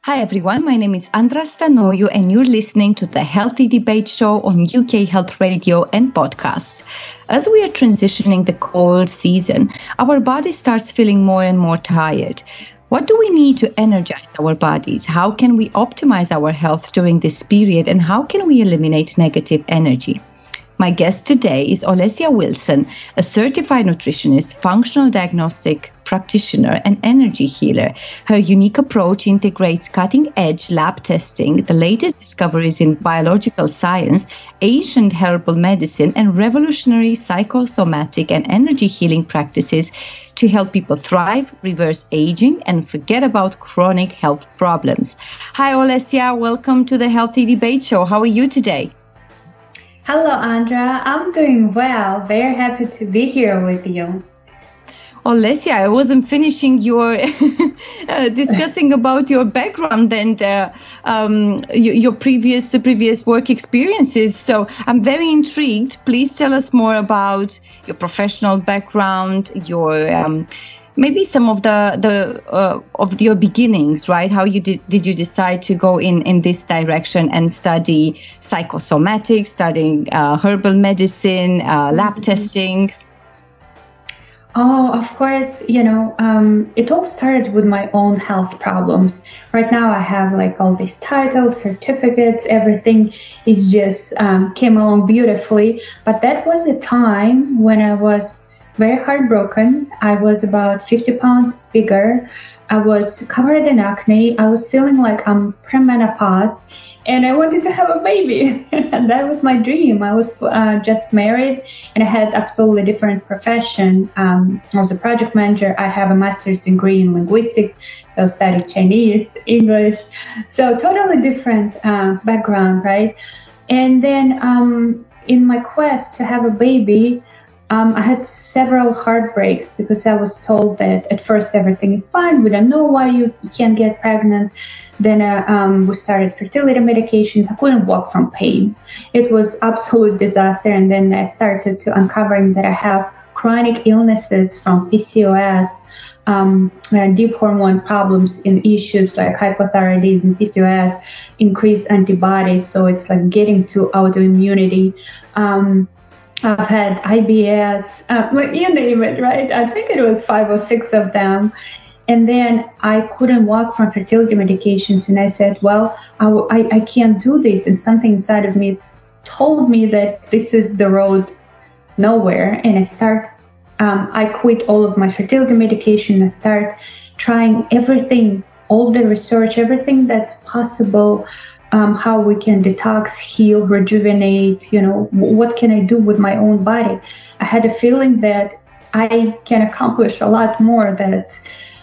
Hi everyone, my name is Andra Stanoiu and you're listening to the Healthy Debate Show on UK Health Radio and podcast. As we are transitioning the cold season, our body starts feeling more and more tired. What do we need to energize our bodies? How can we optimize our health during this period? And how can we eliminate negative energy? My guest today is Olesya Wilson, a certified nutritionist, functional diagnostic practitioner, and energy healer. Her unique approach integrates cutting-edge lab testing, the latest discoveries in biological science, ancient herbal medicine, and revolutionary psychosomatic and energy healing practices to help people thrive, reverse aging, and forget about chronic health problems. Hi, Olesya. Welcome to the Healthy Debate Show. How are you today? Hello, Andra. I'm doing well. Very happy to be here with you. Olesya, I wasn't finishing your discussing about your background and your previous work experiences. So I'm very intrigued. Please tell us more about your professional background, your maybe some of of your beginnings, right? How did you decide to go in this direction and study psychosomatics, studying herbal medicine, lab testing? Oh, of course, it all started with my own health problems. Right now I have like all these titles, certificates, everything is just came along beautifully. But that was a time when I was very heartbroken. I was about 50 pounds bigger. I was covered in acne. I was feeling like I'm premenopause and I wanted to have a baby. And that was my dream. I was just married and I had absolutely different profession. I was a project manager. I have a master's degree in linguistics. So I studied Chinese, English. So totally different background, right? And then in my quest to have a baby, I had several heartbreaks because I was told that at first everything is fine. We don't know why you can't get pregnant. Then we started fertility medications. I couldn't walk from pain. It was absolute disaster. And then I started to uncovering that I have chronic illnesses from PCOS, deep hormone problems in issues like hypothyroidism, PCOS, increased antibodies. So it's like getting to autoimmunity. I've had IBS, you name it, right? I think it was 5 or 6 of them. And then I couldn't walk from fertility medications. And I said, well, I can't do this. And something inside of me told me that this is the road nowhere. And I quit all of my fertility medication. I start trying everything, all the research, everything that's possible. How we can detox, heal, rejuvenate, what can I do with my own body? I had a feeling that I can accomplish a lot more, that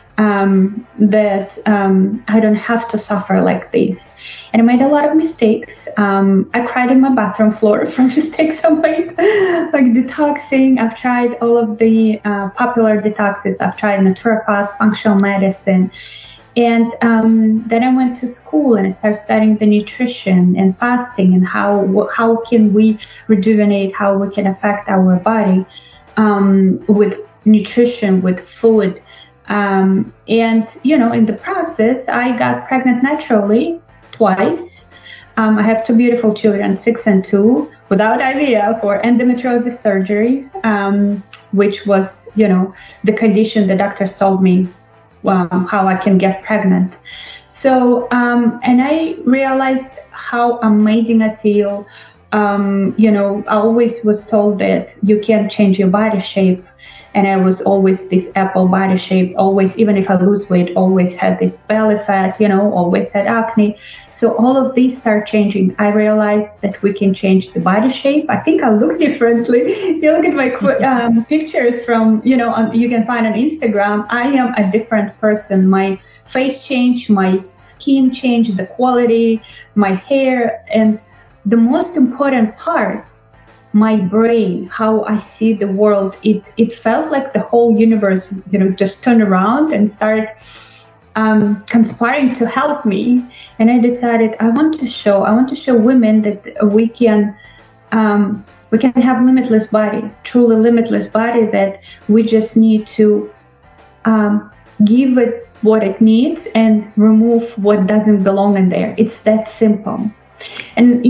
I don't have to suffer like this. And I made a lot of mistakes. I cried on my bathroom floor from mistakes I made, like detoxing. I've tried all of the popular detoxes. I've tried naturopath, functional medicine. And then I went to school and I started studying the nutrition and fasting and how can we rejuvenate, how we can affect our body with nutrition, with food. And, in the process, I got pregnant naturally twice. I have 2 beautiful children, 6 and 2, without IVF or endometriosis surgery, which was, the condition the doctors told me how I can get pregnant. So, and I realized how amazing I feel. I always was told that you can't change your body shape. And I was always this apple body shape, always, even if I lose weight, always had this belly fat, always had acne. So all of these start changing. I realized that we can change the body shape. I think I look differently. You look at my pictures from, you can find on Instagram. I am a different person. My face changed, my skin changed, the quality, my hair, and the most important part, my brain, how I see the world, it felt like the whole universe, just turned around and started conspiring to help me. And I decided I want to show women that we can have limitless body, truly limitless body, that we just need to give it what it needs and remove what doesn't belong in there. It's that simple. And,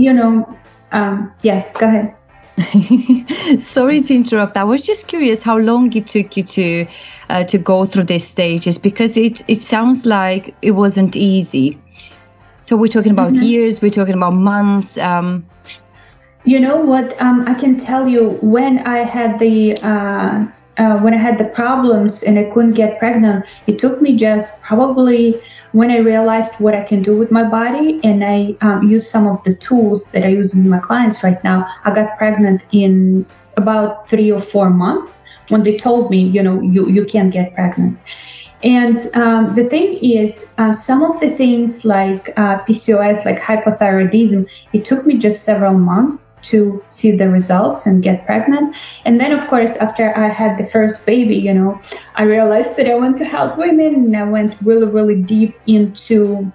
yes, go ahead. Sorry to interrupt. I was just curious how long it took you to go through these stages, because it sounds like it wasn't easy. So we're talking about years, we're talking about months. You know what? I can tell you when I had the problems and I couldn't get pregnant, it took me just probably when I realized what I can do with my body, and I use some of the tools that I use with my clients right now. I got pregnant in about 3 or 4 months when they told me, you can't get pregnant. And the thing is, some of the things like PCOS, like hypothyroidism, it took me just several months to see the results and get pregnant. And then, of course, after I had the first baby, I realized that I want to help women, and I went really, really deep into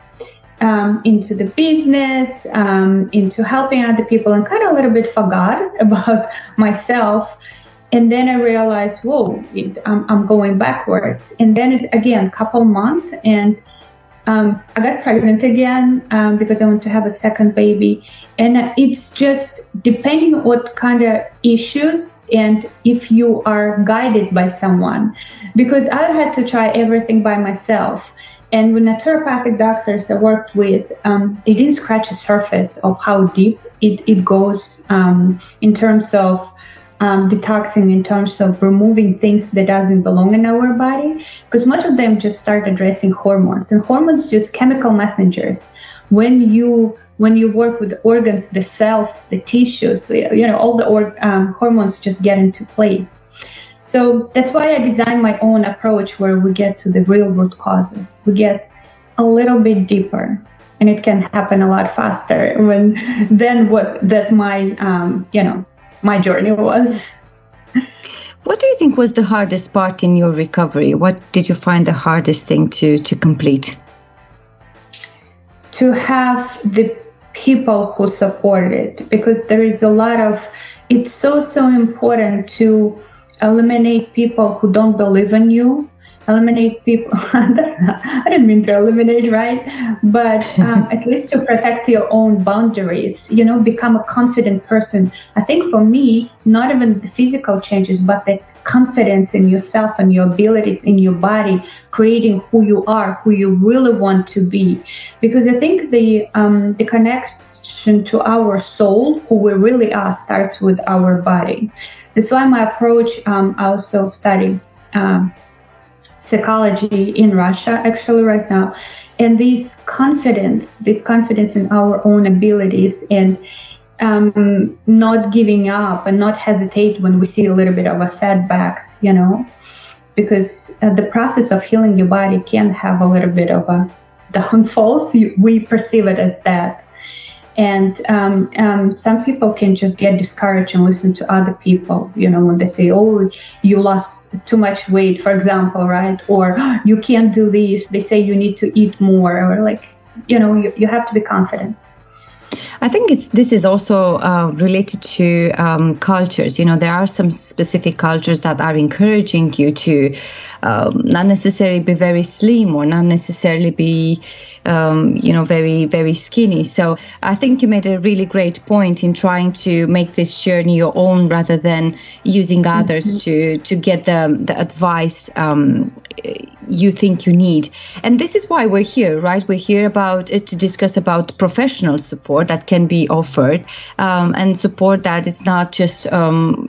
the business, into helping other people, and kind of a little bit forgot about myself. And then I realized, whoa, I'm going backwards. And then again, couple months, and I got pregnant again because I want to have a second baby. And it's just depending on what kind of issues and if you are guided by someone. Because I had to try everything by myself. And with naturopathic doctors I worked with, they didn't scratch the surface of how deep it goes in terms of detoxing, in terms of removing things that doesn't belong in our body, because much of them just start addressing hormones, and hormones just chemical messengers. When you work with organs, the cells, the tissues, all the hormones just get into place. So that's why I designed my own approach, where we get to the real root causes. We get a little bit deeper, and it can happen a lot faster my journey was. What do you think was the hardest part in your recovery? What did you find the hardest thing to complete? To have the people who support it, because there is a lot of, it's so important to eliminate people who don't believe in you. Eliminate people, I didn't mean to eliminate, right? But at least to protect your own boundaries, become a confident person. I think for me, not even the physical changes, but the confidence in yourself and your abilities in your body, creating who you are, who you really want to be. Because I think the connection to our soul, who we really are, starts with our body. That's why my approach, I also study psychology in Russia actually right now, and this confidence in our own abilities, and not giving up and not hesitate when we see a little bit of a setbacks, because the process of healing your body can have a little bit of a downfalls. We perceive it as that. And some people can just get discouraged and listen to other people, when they say, oh, you lost too much weight, for example, right? Or you can't do this. They say you need to eat more, or you have to be confident. I think this is also related to cultures. There are some specific cultures that are encouraging you to not necessarily be very slim, or not necessarily be very, very skinny. So I think you made a really great point in trying to make this journey your own, rather than using others to get the advice you think you need. And this is why we're here, right? We're here to discuss about professional support that can be offered, and support that is not just from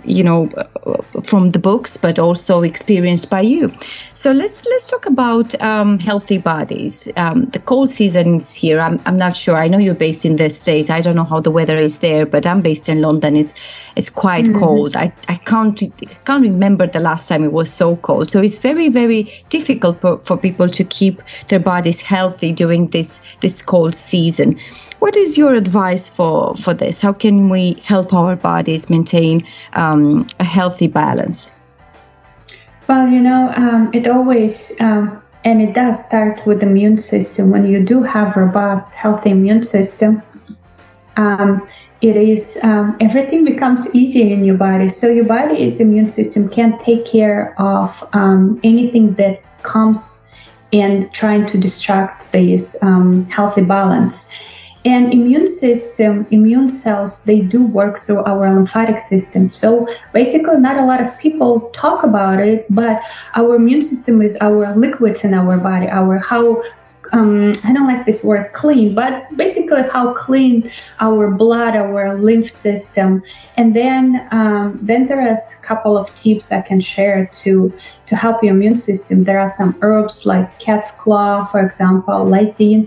the books, but also experienced by you. So let's talk about healthy bodies. The cold season is here. I'm not sure. I know you're based in the States. I don't know how the weather is there, but I'm based in London. It's quite cold. I can't remember the last time it was so cold. So it's very, very difficult for people to keep their bodies healthy during this cold season. What is your advice for this? How can we help our bodies maintain a healthy balance? Well, it always, and it does start with the immune system. When you do have robust, healthy immune system, it is, everything becomes easier in your body. So your body's immune system can take care of anything that comes and trying to distract this healthy balance. And immune cells, they do work through our lymphatic system. So basically, not a lot of people talk about it, but our immune system is our liquids in our body, I don't like this word clean, but basically how clean our blood, our lymph system. And then there are a couple of tips I can share to help your immune system. There are some herbs like cat's claw, for example, lysine,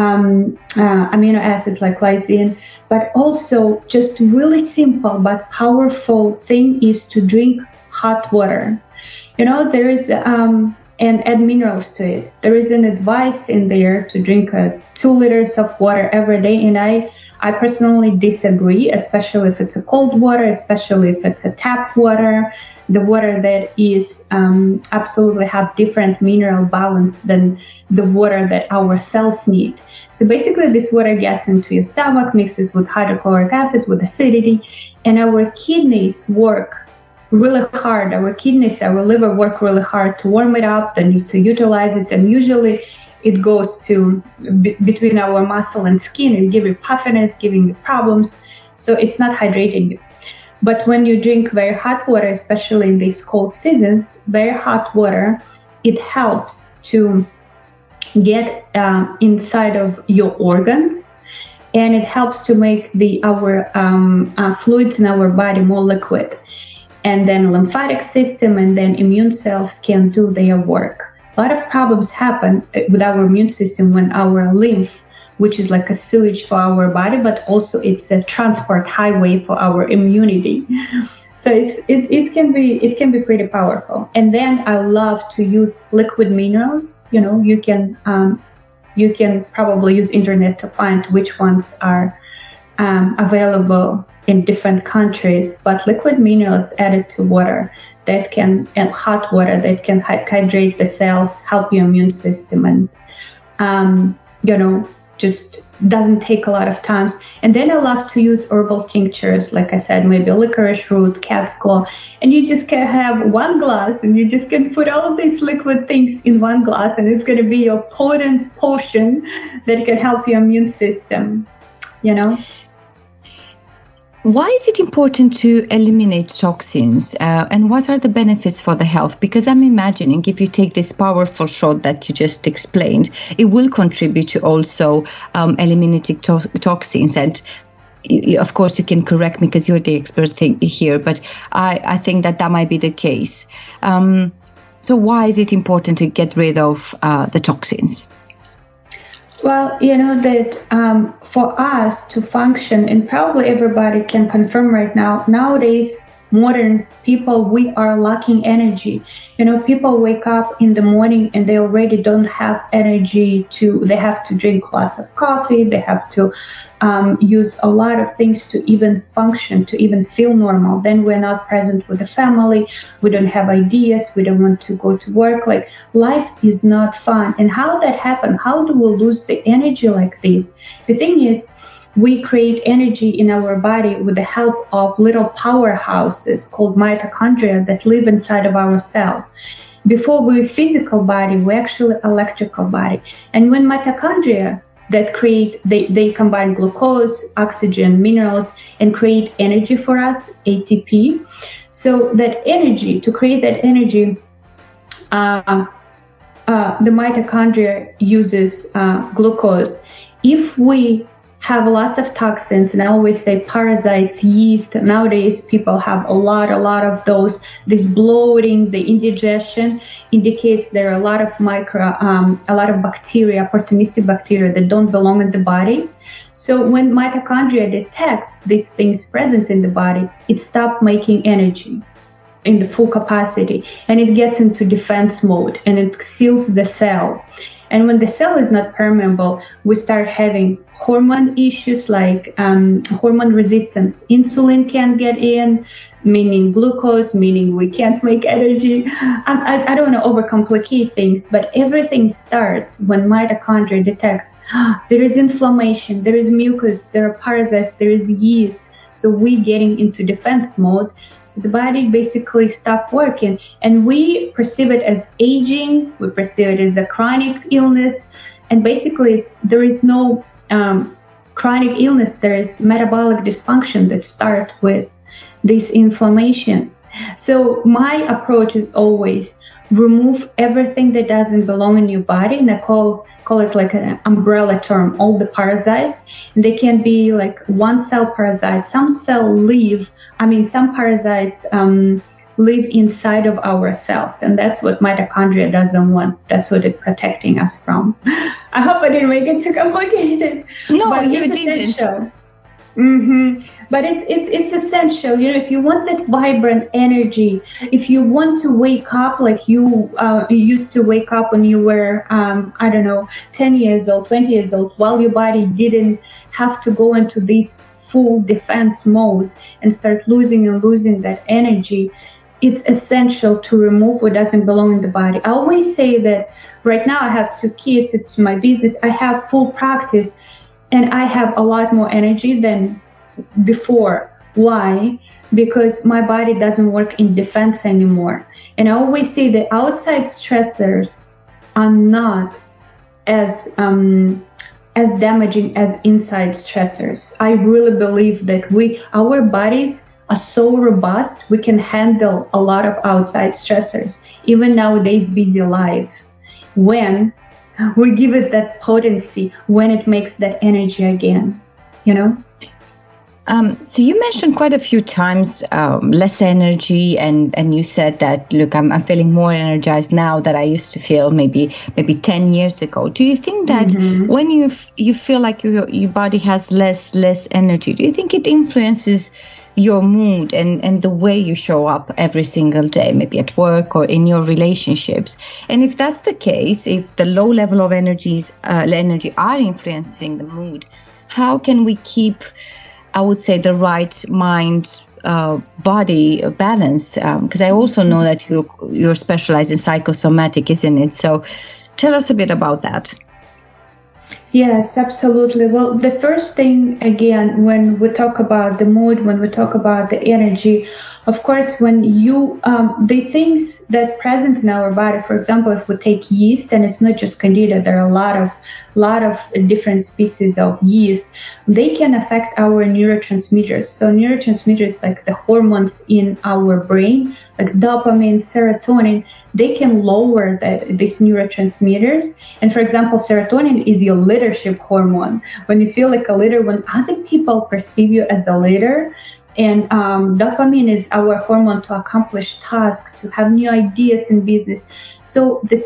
amino acids like lysine, but also just really simple but powerful thing is to drink hot water. There is and add minerals to it. There is an advice in there to drink 2 liters of water every day, and I personally disagree, especially if it's a cold water, especially if it's a tap water, the water that is absolutely have different mineral balance than the water that our cells need. So basically this water gets into your stomach, mixes with hydrochloric acid, with acidity, and our kidneys work really hard. Our kidneys, our liver work really hard to warm it up and to utilize it. And usually it goes to between our muscle and skin and give you puffiness, giving you problems. So it's not hydrating you. But when you drink very hot water, especially in these cold seasons, very hot water, it helps to get inside of your organs, and it helps to make our fluids in our body more liquid. And then lymphatic system and then immune cells can do their work. A lot of problems happen with our immune system when our lymph, which is like a sewage for our body, but also it's a transport highway for our immunity. So it can be pretty powerful. And then I love to use liquid minerals. You can probably use internet to find which ones are available in different countries, but liquid minerals added to water and hot water that can hydrate the cells, help your immune system, and just doesn't take a lot of time. And then I love to use herbal tinctures, like I said, maybe licorice root, cat's claw, and you just can have 1 glass, and you just can put all of these liquid things in 1 glass, and it's going to be your potent potion that can help your immune system. Why is it important to eliminate toxins, and what are the benefits for the health? Because I'm imagining if you take this powerful shot that you just explained, it will contribute to also eliminating toxins. And of course, you can correct me because you're the expert here, but I think that might be the case. So why is it important to get rid of the toxins? Well, that for us to function, and probably everybody can confirm right now, nowadays, modern people, we are lacking energy. People wake up in the morning and they already don't have energy they have to drink lots of coffee, they have to use a lot of things to even function, to even feel normal. Then we're not present with the family, we don't have ideas, we don't want to go to work. Like, life is not fun. And how that happen? How do we lose the energy like this? The thing is, we create energy in our body with the help of little powerhouses called mitochondria that live inside of our cell. Before we're a physical body, we're actually electrical body. And when mitochondria that they combine glucose, oxygen, minerals, and create energy for us, ATP. So that energy, to create that energy, the mitochondria uses glucose. If we have lots of toxins, and I always say parasites, yeast. Nowadays, people have a lot of those. This bloating, the indigestion indicates there are a lot of bacteria, opportunistic bacteria that don't belong in the body. So when mitochondria detects these things present in the body, it stops making energy in the full capacity, and it gets into defense mode, and it seals the cell. And when the cell is not permeable, we start having hormone issues like hormone resistance. Insulin can't get in, meaning glucose, meaning we can't make energy. I don't want to overcomplicate things, but everything starts when mitochondria detects there is inflammation, there is mucus, there are parasites, there is yeast. So we getting into defense mode. So the body basically stop working, and we perceive it as aging. We perceive it as a chronic illness, and basically there is no chronic illness. There is metabolic dysfunction that start with this inflammation. So my approach is always remove everything that doesn't belong in your body, and I call it like an umbrella term, all the parasites. And they can be like one cell parasites. Some parasites live inside of our cells, and that's what mitochondria doesn't want. That's what it's protecting us from. I hope I didn't make it too complicated. No, but you it's didn't. Essential. But it's essential, if you want that vibrant energy, if you want to wake up like you used to wake up when you were, 10 years old, 20 years old, while your body didn't have to go into this full defense mode and start losing that energy, it's essential to remove what doesn't belong in the body. I always say that right now I have 2 kids, it's my business, I have full practice, and I have a lot more energy than before. Why? Because my body doesn't work in defense anymore. And I always say that outside stressors are not as damaging as inside stressors. I really believe that our bodies are so robust, we can handle a lot of outside stressors, even nowadays busy life, when we give it that potency, when it makes that energy again, So you mentioned quite a few times less energy, and you said that, look, I'm feeling more energized now than I used to feel maybe 10 years ago. Do you think that when you feel like your body has less energy, do you think it influences your mood and the way you show up every single day, maybe at work or in your relationships? And if that's the case, if the low level of energy are influencing the mood, how can we keep, I would say, the right mind body balance? Because I also know that you're specialized in psychosomatic, isn't it? So tell us a bit about that. Yes, absolutely. Well, the first thing, again, when we talk about the mood, when we talk about the energy, of course, when the things that present in our body, for example, if we take yeast, and it's not just candida, there are a lot of different species of yeast, they can affect our neurotransmitters. So neurotransmitters, like the hormones in our brain, like dopamine, serotonin, they can lower these neurotransmitters. And for example, serotonin is your leadership hormone. When you feel like a leader, when other people perceive you as a leader, and dopamine is our hormone to accomplish tasks, to have new ideas in business. So the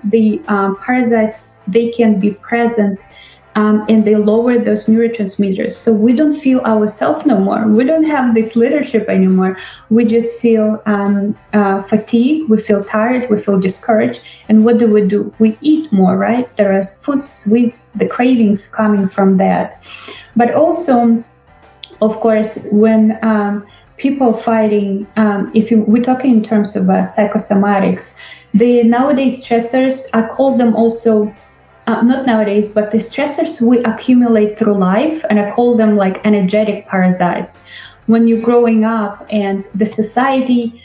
parasites, they can be present, and they lower those neurotransmitters. So we don't feel ourselves no more. We don't have this leadership anymore. We just feel fatigued. We feel tired. We feel discouraged. And what do? We eat more, right? There are food, sweets, the cravings coming from that. But also, of course, when people fighting, we're talking in terms of psychosomatics, the nowadays stressors, I call them also, not nowadays, but the stressors we accumulate through life, and I call them like energetic parasites. When you're growing up, and the society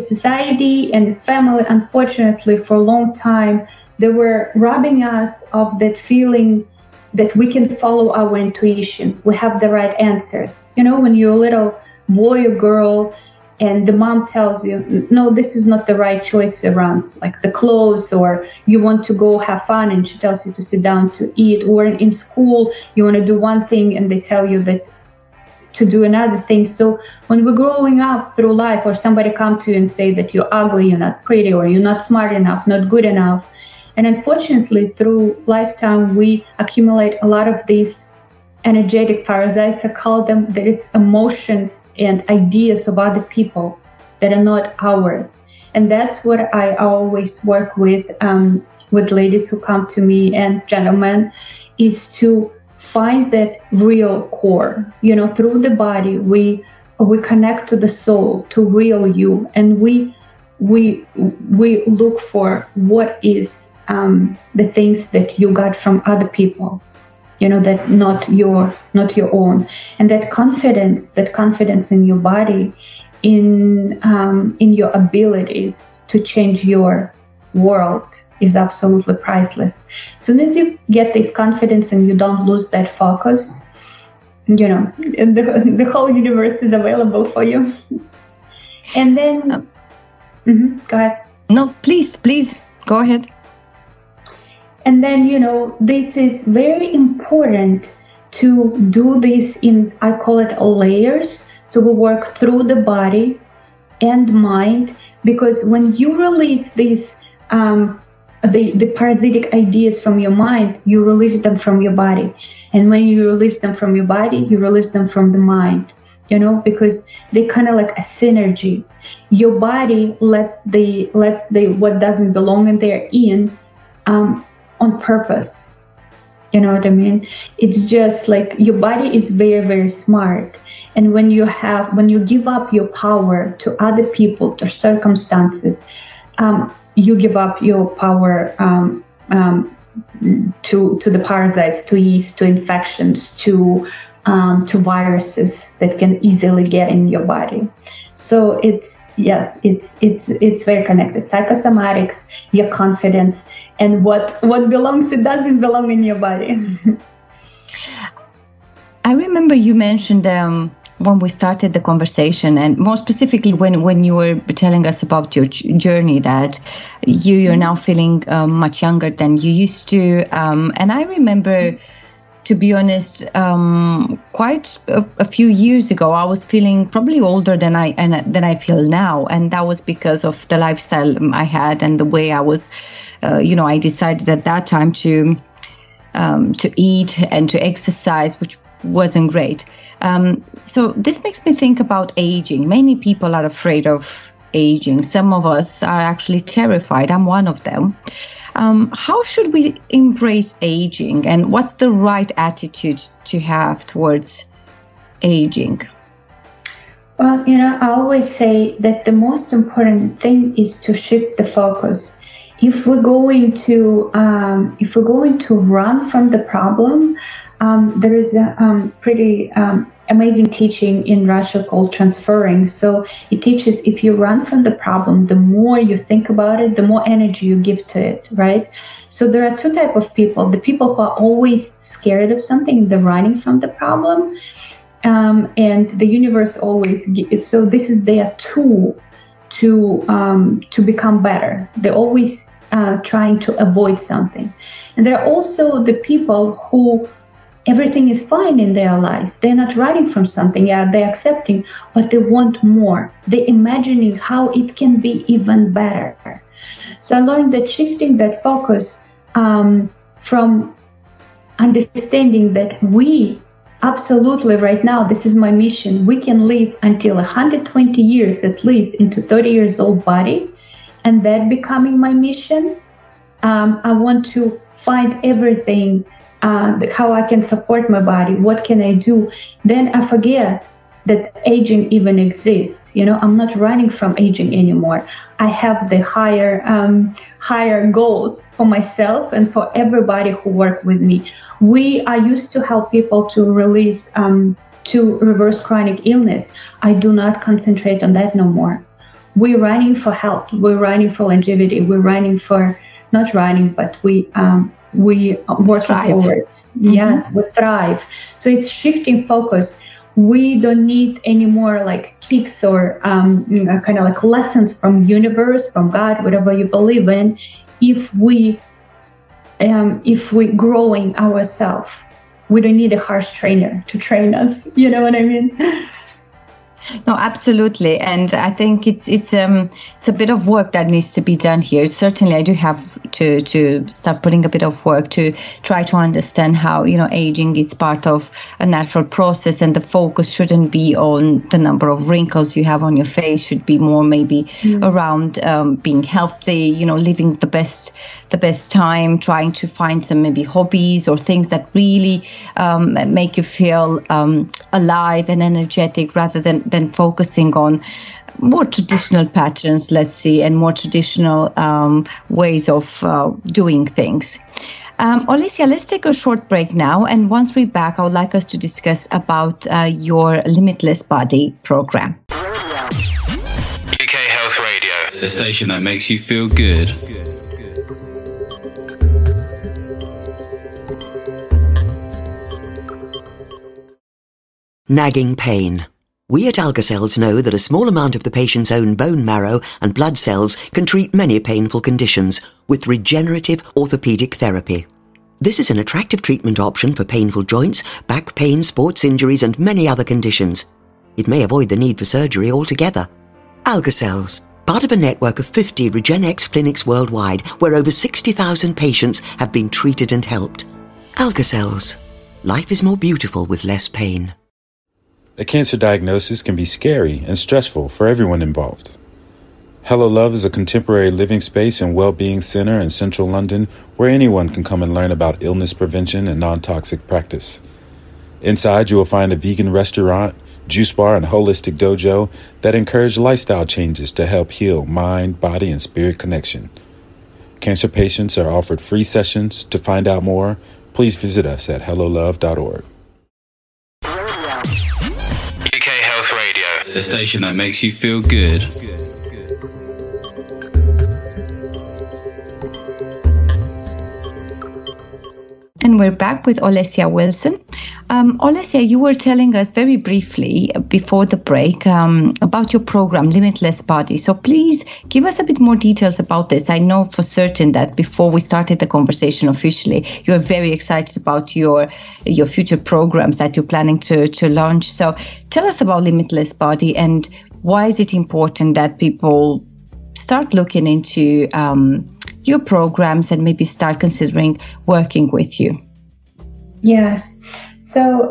and the family, unfortunately, for a long time, they were robbing us of that feeling that we can follow our intuition. We have the right answers. When you're a little boy or girl, and the mom tells you, no, this is not the right choice around, like the clothes, or you want to go have fun, and she tells you to sit down to eat, or in school, you want to do one thing, and they tell you that to do another thing. So when we're growing up through life, or somebody come to you and say that you're ugly, you're not pretty, or you're not smart enough, not good enough, and unfortunately, through lifetime, we accumulate a lot of these energetic parasites. I call them, there is emotions and ideas of other people that are not ours. And that's what I always work with ladies who come to me, and gentlemen, is to find that real core. Through the body, we connect to the soul, to real you, and we look for what is the things that you got from other people. that not your own. And that confidence in your body, in your abilities to change your world, is absolutely priceless. As soon as you get this confidence and you don't lose that focus, the whole universe is available for you. And then, go ahead. No, please go ahead. And then, this is very important to do this in, I call it layers. So we work through the body and mind, because when you release these, the parasitic ideas from your mind, you release them from your body. And when you release them from your body, you release them from the mind, because they kind of like a synergy. Your body lets the what doesn't belong in there on purpose. You know what I mean? It's just like your body is very, very smart. And when you give up your power to other people, to circumstances, you give up your power to the parasites, to yeast, to infections, to viruses that can easily get in your body. So it's very connected. Psychosomatics, your confidence, and what belongs, it doesn't belong in your body. I remember you mentioned when we started the conversation, and more specifically when you were telling us about your journey, that you're now feeling much younger than you used to. And I remember, to be honest, quite a few years ago, I was feeling probably older than I feel now, and that was because of the lifestyle I had and the way I was. I decided at that time to eat and to exercise, which wasn't great. So this makes me think about aging. Many people are afraid of aging. Some of us are actually terrified. I'm one of them. How should we embrace aging, and what's the right attitude to have towards aging? Well, I always say that the most important thing is to shift the focus. If we're going to run from the problem, there is a pretty amazing teaching in Russia called transferring. So it teaches, if you run from the problem, the more you think about it, the more energy you give to it, right? So there are two types of people: the people who are always scared of something, they're running from the problem, and the universe always so this is their tool to become better. They're always trying to avoid something. And there are also the people who everything is fine in their life. They're not running from something. Yeah, they're accepting, but they want more. They're imagining how it can be even better. So I learned that shifting that focus from understanding that we absolutely right now, this is my mission, we can live until 120 years at least into 30 years old body, and that becoming my mission. I want to find everything, how I can support my body, what can I do. Then I forget that aging even exists. I'm not running from aging anymore. I have the higher goals for myself and for everybody who work with me. I used to help people to release, to reverse chronic illness. I do not concentrate on that no more. We're running for health. We're running for longevity. We're running for, not running, but we work towards. Yes, we thrive. So it's shifting focus. We don't need any more like kicks or kind of like lessons from universe, from God, whatever you believe in. If we growing ourselves, we don't need a harsh trainer to train us. You know what I mean? No, absolutely. And I think it's a bit of work that needs to be done here. Certainly, I do have to start putting a bit of work to try to understand how, aging is part of a natural process, and the focus shouldn't be on the number of wrinkles you have on your face, should be more maybe around being healthy, living the best time, trying to find some maybe hobbies or things that really make you feel alive and energetic, rather than focusing on more traditional patterns, let's see, and more traditional ways of doing things. Olesya, let's take a short break now. And once we're back, I would like us to discuss about your Limitless Body program. UK Health Radio, the station that makes you feel good. Nagging pain. We at AlgaCells know that a small amount of the patient's own bone marrow and blood cells can treat many painful conditions with regenerative orthopedic therapy. This is an attractive treatment option for painful joints, back pain, sports injuries and many other conditions. It may avoid the need for surgery altogether. AlgaCells, part of a network of 50 RegenX clinics worldwide where over 60,000 patients have been treated and helped. AlgaCells. Life is more beautiful with less pain. A cancer diagnosis can be scary and stressful for everyone involved. Hello Love is a contemporary living space and well-being center in central London where anyone can come and learn about illness prevention and non-toxic practice. Inside, you will find a vegan restaurant, juice bar, and holistic dojo that encourage lifestyle changes to help heal mind, body, and spirit connection. Cancer patients are offered free sessions. To find out more, please visit us at hellolove.org. The station that makes you feel good. And we're back with Olesya Wilson. Olesya, you were telling us very briefly before the break about your program, Limitless Body. So please give us a bit more details about this. I know for certain that before we started the conversation officially, you are very excited about your future programs that you're planning to launch. So tell us about Limitless Body and why is it important that people start looking into your programs and maybe start considering working with you. Yes. So,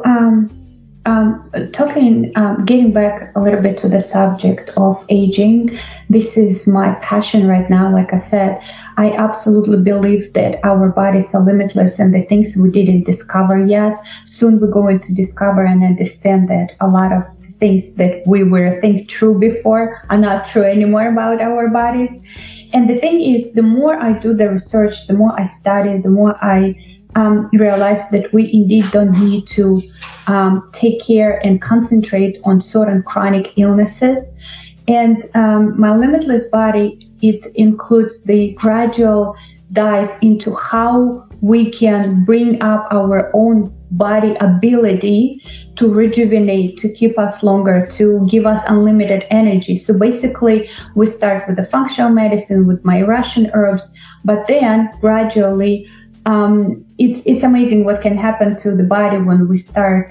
getting back a little bit to the subject of aging, this is my passion right now. Like I said, I absolutely believe that our bodies are limitless and the things we didn't discover yet, soon we're going to discover and understand that a lot of things that we were think true before are not true anymore about our bodies. And the thing is, the more I do the research, the more I study, the more I realize that we indeed don't need to take care and concentrate on certain chronic illnesses. And my Limitless Body, it includes the gradual dive into how we can bring up our own body ability to rejuvenate, to keep us longer, to give us unlimited energy. So basically, we start with the functional medicine, with my Russian herbs, but then gradually, it's amazing what can happen to the body when we start.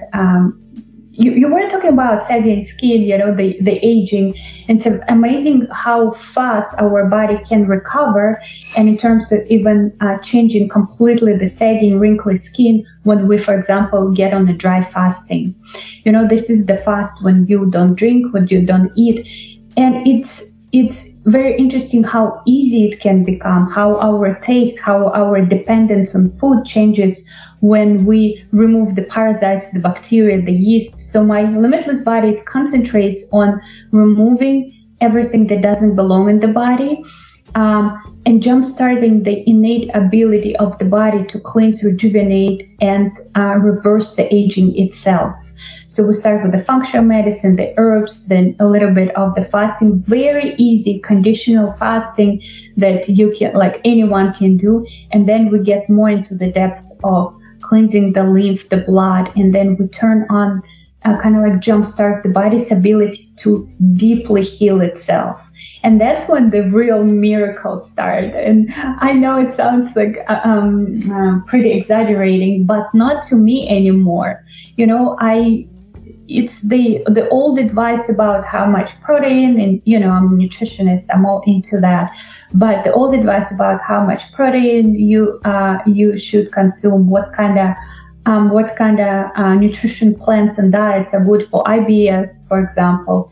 You were talking about sagging skin, the aging. It's amazing how fast our body can recover, and in terms of even changing completely the sagging, wrinkly skin when we, for example, get on a dry fasting. This is the fast when you don't drink, when you don't eat, and it's very interesting how easy it can become, how our taste, how our dependence on food changes when we remove the parasites, the bacteria, the yeast. So my Limitless Body, it concentrates on removing everything that doesn't belong in the body, and jumpstarting the innate ability of the body to cleanse, rejuvenate, and reverse the aging itself. So we start with the functional medicine, the herbs, then a little bit of the fasting, very easy conditional fasting that you can, like anyone can do. And then we get more into the depth of cleansing the lymph, the blood, and then we turn on kind of like jumpstart the body's ability to deeply heal itself. And that's when the real miracles start. And I know it sounds like pretty exaggerating, but not to me anymore. It's the old advice about how much protein, and I'm a nutritionist, I'm all into that. But the old advice about how much protein you should consume, what kind of nutrition plans and diets are good for IBS, for example,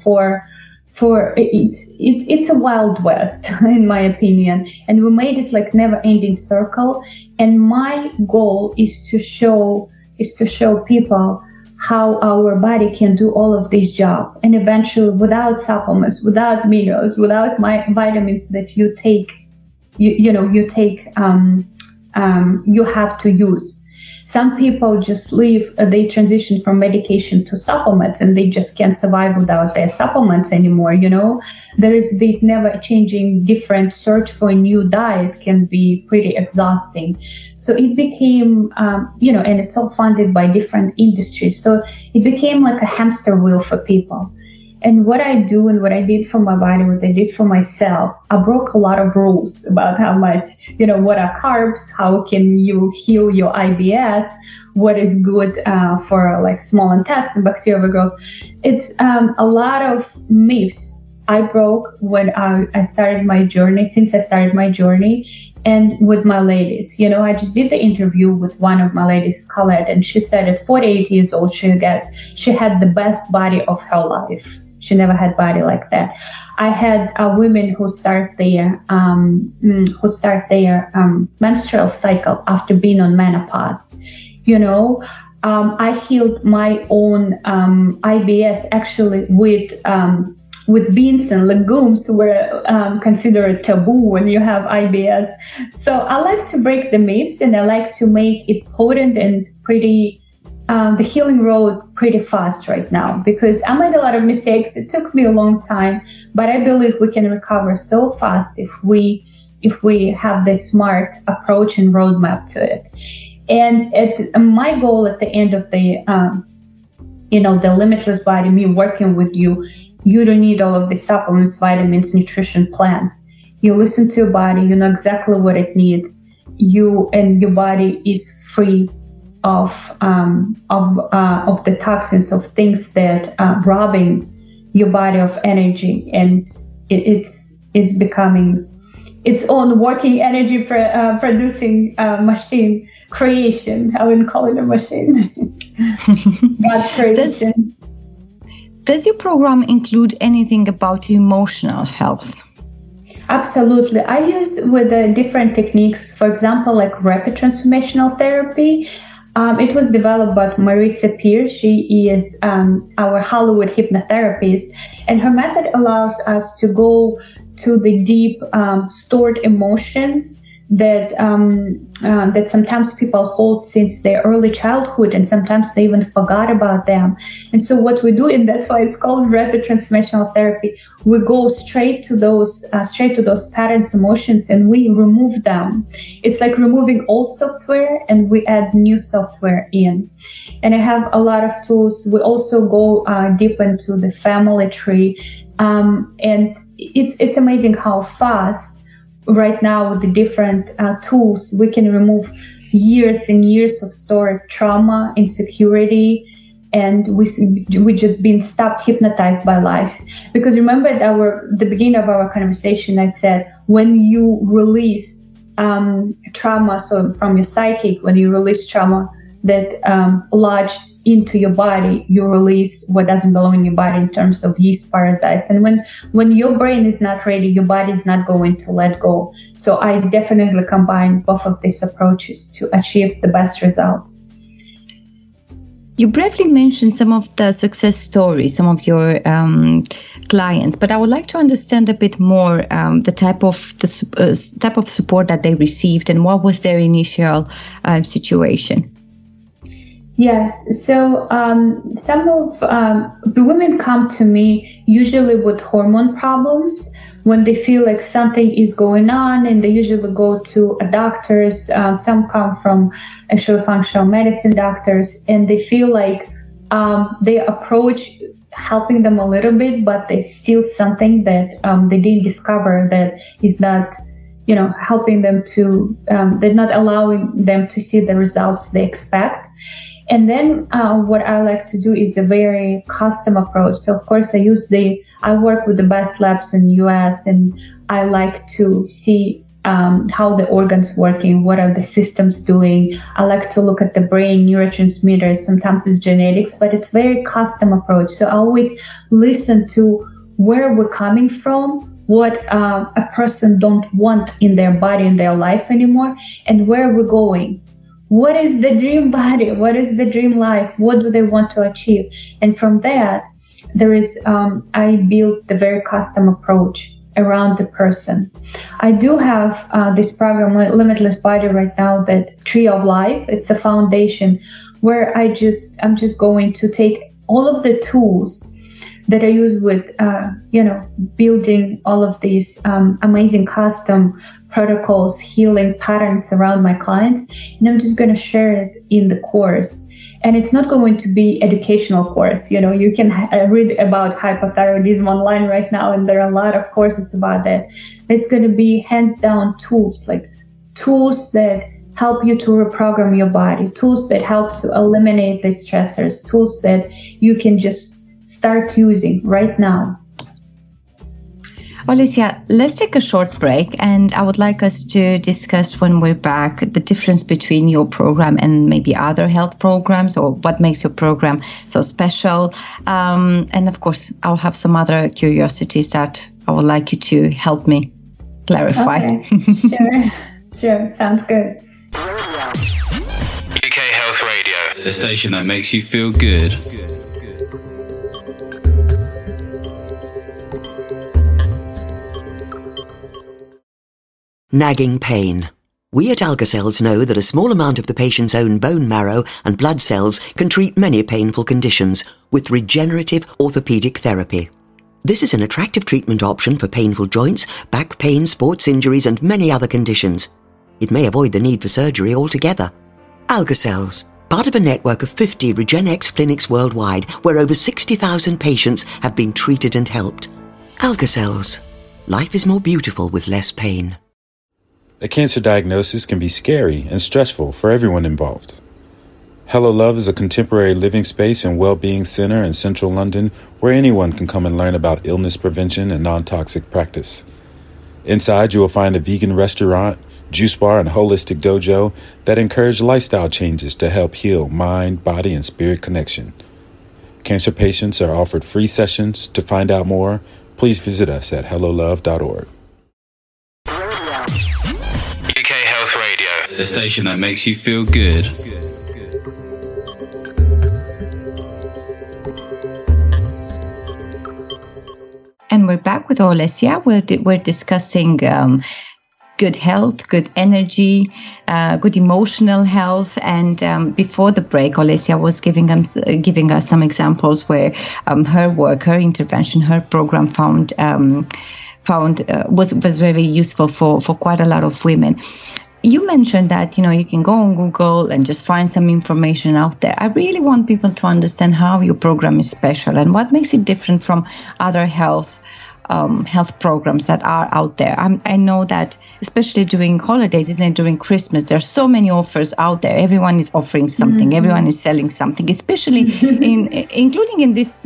it's a wild west in my opinion, and we made it like never-ending circle. And my goal is to show people how our body can do all of this job, and eventually, without supplements, without minerals, without vitamins that you take, you take you have to use. Some people just they transition from medication to supplements, and they just can't survive without their supplements anymore. There is the never changing different search for a new diet can be pretty exhausting. So it became, and it's all funded by different industries. So it became like a hamster wheel for people. And what I do and what I did for my body, what I did for myself, I broke a lot of rules about how much, what are carbs, how can you heal your IBS, what is good for like small intestine bacterial growth. It's a lot of myths I broke when I started my journey, and with my ladies. I just did the interview with one of my ladies, Colette, and she said at 48 years old, she had the best body of her life. She never had body like that. I had women who start their menstrual cycle after being on menopause. I healed my own IBS actually with beans and legumes were considered taboo when you have IBS. So I like to break the myths, and I like to make it potent and pretty. The healing road pretty fast right now, because I made a lot of mistakes. It took me a long time, but I believe we can recover so fast if we have the smart approach and roadmap to it. And my goal at the end of the the Limitless Body, me working with you, you don't need all of the supplements, vitamins, nutrition plans. You listen to your body. You know exactly what it needs. Your body is free of the toxins, of things that are robbing your body of energy, and it's becoming its own working energy producing machine creation. I wouldn't call it a machine. God's creation. Does your program include anything about emotional health? Absolutely. I use with different techniques, for example, like rapid transformational therapy. It was developed by Marisa Peer. She is our Hollywood hypnotherapist, and her method allows us to go to the deep stored emotions that sometimes people hold since their early childhood, and sometimes they even forgot about them. And so what we do, and that's why it's called rapid transformational therapy, we go straight to those patterns, emotions, and we remove them. It's like removing old software and we add new software in. And I have a lot of tools. We also go deep into the family tree, and it's amazing how fast. Right now, with the different tools, we can remove years and years of stored trauma, insecurity, and we just been stopped, hypnotized by life. Because remember at the beginning of our conversation, I said when you release trauma, so from your psychic, when you release trauma that lodged into your body, you release what doesn't belong in your body in terms of yeast parasites. And when your brain is not ready, your body is not going to let go. So I definitely combine both of these approaches to achieve the best results. You briefly mentioned some of the success stories, some of your clients, but I would like to understand a bit more the type of support that they received and what was their initial situation. Yes, so some of the women come to me usually with hormone problems when they feel like something is going on, and they usually go to a doctors. Some come from actually functional medicine doctors, and they feel like they approach helping them a little bit, but there's still something that they didn't discover that is not, helping them to, they're not allowing them to see the results they expect. And then what I like to do is a very custom approach. So of course I work with the best labs in the US, and I like to see how the organs working, what are the systems doing. I like to look at the brain, neurotransmitters, sometimes it's genetics, but it's very custom approach. So I always listen to where we're coming from, what a person don't want in their body, in their life anymore, and where we're going. What is the dream body? What is the dream life? What do they want to achieve? And from that, there is, I built the very custom approach around the person. I do have this program, Limitless Body, right now, that Tree of Life. It's a foundation where I'm just going to take all of the tools that I use with, building all of these amazing custom protocols, healing patterns around my clients, and I'm just going to share it in the course. And it's not going to be educational course. You can read about hypothyroidism online right now, and there are a lot of courses about that. It's going to be hands down tools, like tools that help you to reprogram your body, tools that help to eliminate the stressors, tools that you can just start using right now. Olesya, let's take a short break, and I would like us to discuss when we're back the difference between your program and maybe other health programs, or what makes your program so special. And of course, I'll have some other curiosities that I would like you to help me clarify. Okay. Sure. Sounds good. UK Health Radio, the station that makes you feel good. Nagging pain. We at AlgaCells know that a small amount of the patient's own bone marrow and blood cells can treat many painful conditions with regenerative orthopedic therapy. This is an attractive treatment option for painful joints, back pain, sports injuries, and many other conditions. It may avoid the need for surgery altogether. AlgaCells, part of a network of 50 RegenX clinics worldwide, where over 60,000 patients have been treated and helped. AlgaCells. Life is more beautiful with less pain. A cancer diagnosis can be scary and stressful for everyone involved. Hello Love is a contemporary living space and well-being center in central London where anyone can come and learn about illness prevention and non-toxic practice. Inside, you will find a vegan restaurant, juice bar, and holistic dojo that encourage lifestyle changes to help heal mind, body, and spirit connection. Cancer patients are offered free sessions. To find out more, please visit us at hellolove.org. The station that makes you feel good. And we're back with Olesya. We're discussing good health, good energy, good emotional health. And before the break, Olesya was giving us some examples where her work, her intervention, her program was very useful for quite a lot of women. You mentioned that, you can go on Google and just find some information out there. I really want people to understand how your program is special and what makes it different from other health programs that are out there. I know that especially during holidays, isn't it, during Christmas, there are so many offers out there. Everyone is offering something. Mm-hmm. Everyone is selling something, especially including in this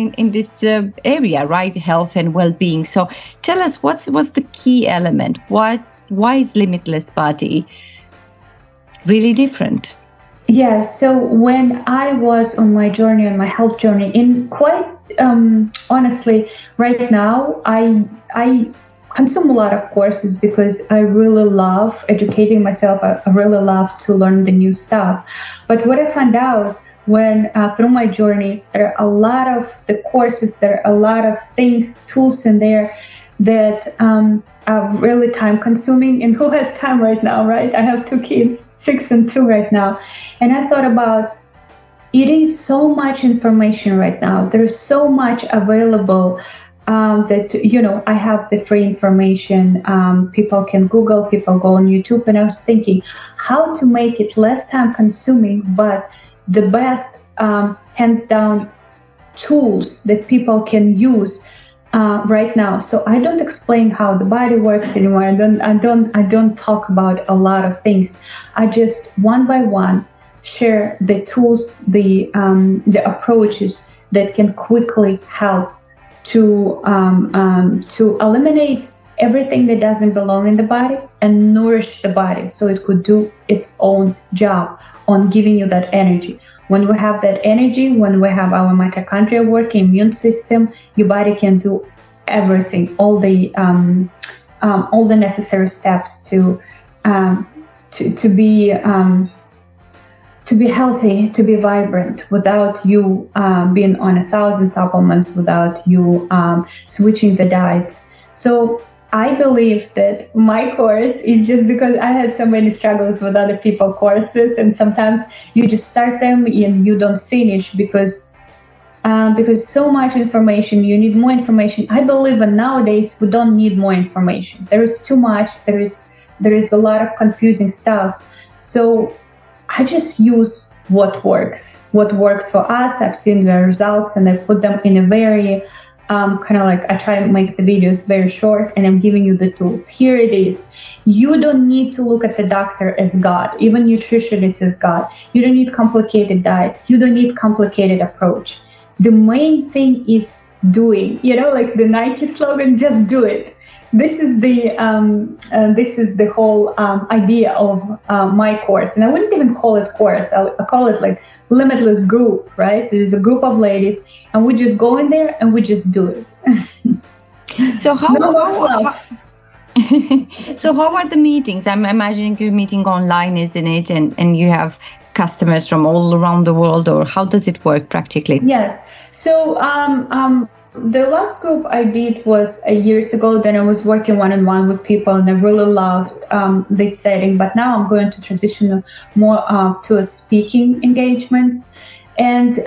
area, right? Health and well-being. So tell us, what's the key element? Why is Limitless Body really different? Yeah, so when I was on my journey, on my health journey, in quite honestly, right now, I consume a lot of courses because I really love educating myself. I really love to learn the new stuff. But what I found out when through my journey, there are a lot of the courses, there are a lot of things, tools in there that are really time consuming. And who has time right now, right? I have 2 kids, 6 and 2 right now. And I thought about eating so much information right now. There's so much available that, I have the free information. People can Google, people go on YouTube. And I was thinking how to make it less time consuming, but the best, hands down tools that people can use right now. So I don't explain how the body works anymore. I don't talk about a lot of things. I just one by one share the tools, the approaches that can quickly help to eliminate everything that doesn't belong in the body and nourish the body so it could do its own job on giving you that energy. When we have that energy, when we have our mitochondria working, immune system, your body can do everything, all the necessary steps to be healthy, to be vibrant, without you being on 1,000 supplements, without you switching the diets. So I believe that my course is just because I had so many struggles with other people's courses, and sometimes you just start them and you don't finish because so much information, you need more information. I believe that nowadays we don't need more information. There is too much. There is a lot of confusing stuff. So I just use what works. What worked for us, I've seen the results, and I put them in a very kind of like, I try to make the videos very short, and I'm giving you the tools. Here it is. You don't need to look at the doctor as God. Even nutritionists as God. You don't need complicated diet. You don't need complicated approach. The main thing is doing. Like the Nike slogan, just do it. This is the whole idea of my course, and I wouldn't even call it course. I call it like limitless group, right? There's a group of ladies, and we just go in there and we just do it. So so how are the meetings? I'm imagining you're meeting online, isn't it? And you have customers from all around the world, or how does it work practically? Yes. So the last group I did was years ago. Then I was working one-on-one with people, and I really loved this setting. But now I'm going to transition more to a speaking engagements. And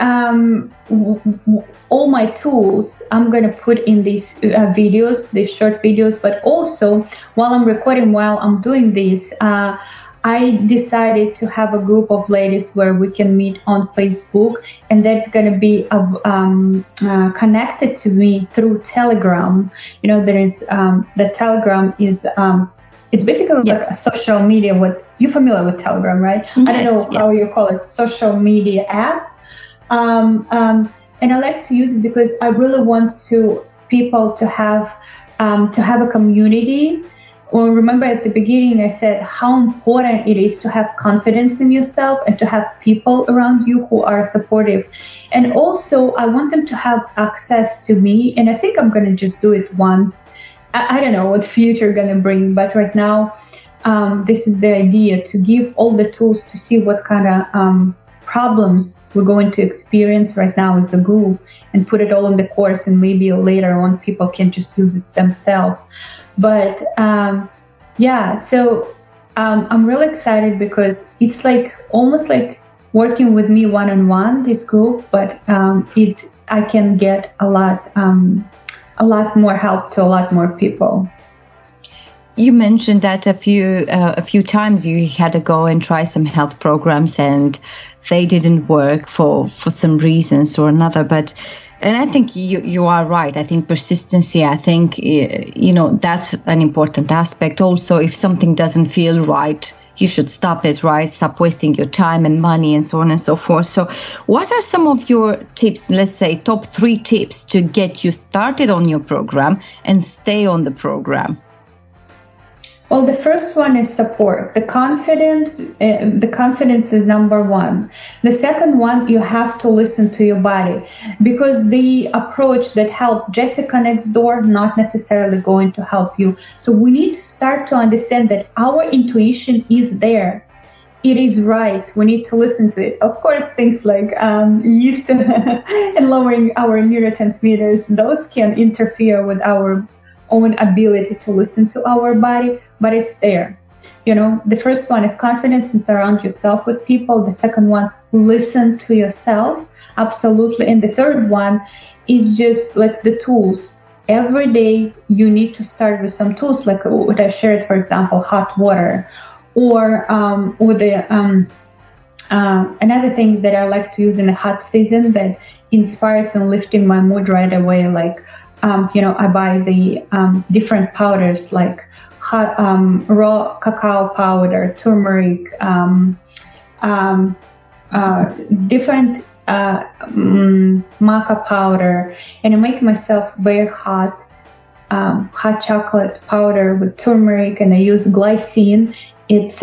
all my tools I'm going to put in these videos, these short videos. But also, while I'm recording, while I'm doing this, I decided to have a group of ladies where we can meet on Facebook, and they're going to be connected to me through Telegram. There is the Telegram is it's basically like a social media. You're familiar with Telegram, right? Yes, I don't know how you call it, social media app. And I like to use it because I really want people to have a community. Well, remember at the beginning I said how important it is to have confidence in yourself and to have people around you who are supportive. And also I want them to have access to me, and I think I'm going to just do it once. I don't know what future going to bring, but right now this is the idea, to give all the tools to see what kind of problems we're going to experience right now as a group, and put it all in the course, and maybe later on people can just use it themselves. But so I'm really excited because it's like almost like working with me one-on-one, this group, but I can get a lot more help to a lot more people. You mentioned that a few times you had to go and try some health programs, and they didn't work for some reasons or another. And I think you are right. I think persistency, I think, that's an important aspect. Also, if something doesn't feel right, you should stop it, right? Stop wasting your time and money and so on and so forth. So what are some of your tips, let's say top 3 tips to get you started on your program and stay on the program? Well, the first one is support. The confidence is number one. The second one, you have to listen to your body, because the approach that helped Jessica next door not necessarily going to help you. So we need to start to understand that our intuition is there. It is right. We need to listen to it. Of course, things like yeast and lowering our neurotransmitters, those can interfere with our own ability to listen to our body, but it's there. The first one is confidence and surround yourself with people. The second one, listen to yourself. Absolutely. And the third one is just like the tools. Every day you need to start with some tools, like what I shared, for example, hot water, or another thing that I like to use in the hot season that inspires and lifting my mood right away, like I buy the different powders like hot, raw cacao powder, turmeric, different maca powder, and I make myself very hot chocolate powder with turmeric, and I use glycine. It's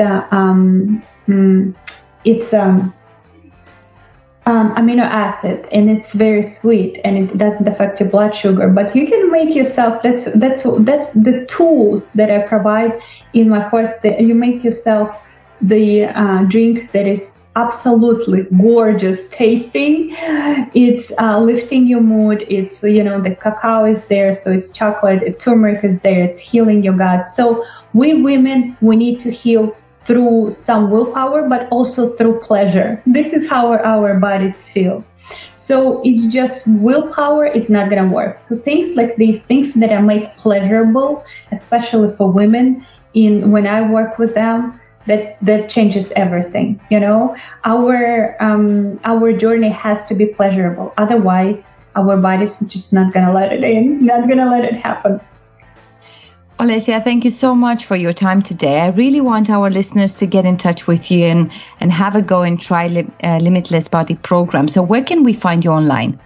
amino acid, and it's very sweet, and it doesn't affect your blood sugar. But you can make yourself. That's the tools that I provide in my course. That you make yourself the drink that is absolutely gorgeous tasting. It's lifting your mood. It's, the cacao is there, so it's chocolate. It's turmeric is there. It's healing your gut. So we women, we need to heal through some willpower, but also through pleasure. This is how our bodies feel. So it's just willpower, it's not going to work. So things like these, things that are made pleasurable, especially for women, when I work with them, that changes everything. Our journey has to be pleasurable. Otherwise, our body's just not going to let it in, not going to let it happen. Olesya, thank you so much for your time today. I really want our listeners to get in touch with you and have a go and try Limitless Body program. So where can we find you online?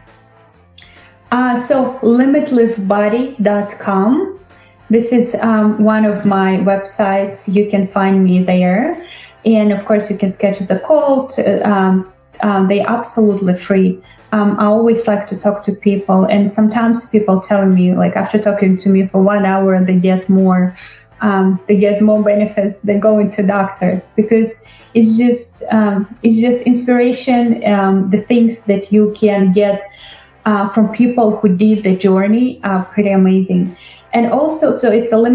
So limitlessbody.com. This is one of my websites. You can find me there. And of course, you can schedule the call. They're absolutely free. I always like to talk to people, and sometimes people tell me, like, after talking to me for 1 hour, they get more benefits than going to doctors, because it's just inspiration. The things that you can get from people who did the journey are pretty amazing. And also, so it's a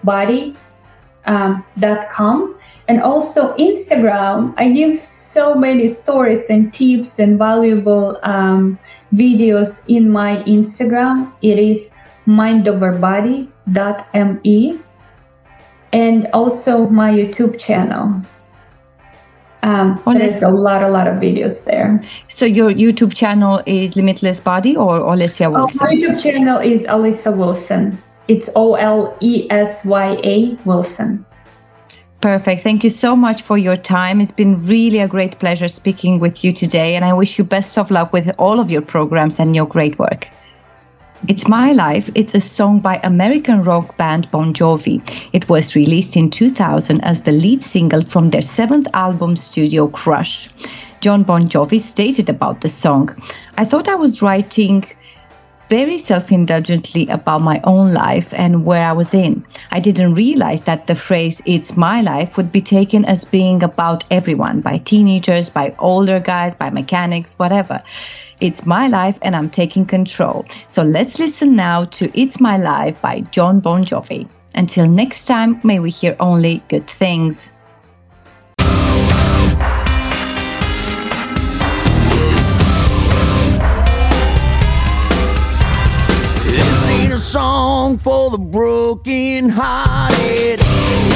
limitlessbody.com. And also Instagram, I give so many stories and tips and valuable videos in my Instagram. It is mindoverbody.me, and also my YouTube channel. There's a lot of videos there. So your YouTube channel is Limitless Body or Olesya Wilson? My YouTube channel is Olesya Wilson. It's Olesya Wilson. Perfect. Thank you so much for your time. It's been really a great pleasure speaking with you today, and I wish you best of luck with all of your programs and your great work. It's My Life. It's a song by American rock band Bon Jovi. It was released in 2000 as the lead single from their 7th album, Studio Crush. John Bon Jovi stated about the song, "I thought I was writing very self-indulgently about my own life and where I was in. I didn't realize that the phrase 'it's my life' would be taken as being about everyone, by teenagers, by older guys, by mechanics, whatever. It's my life and I'm taking control." So let's listen now to It's My Life by John Bon Jovi. Until next time, may we hear only good things. This ain't a song for the broken-hearted.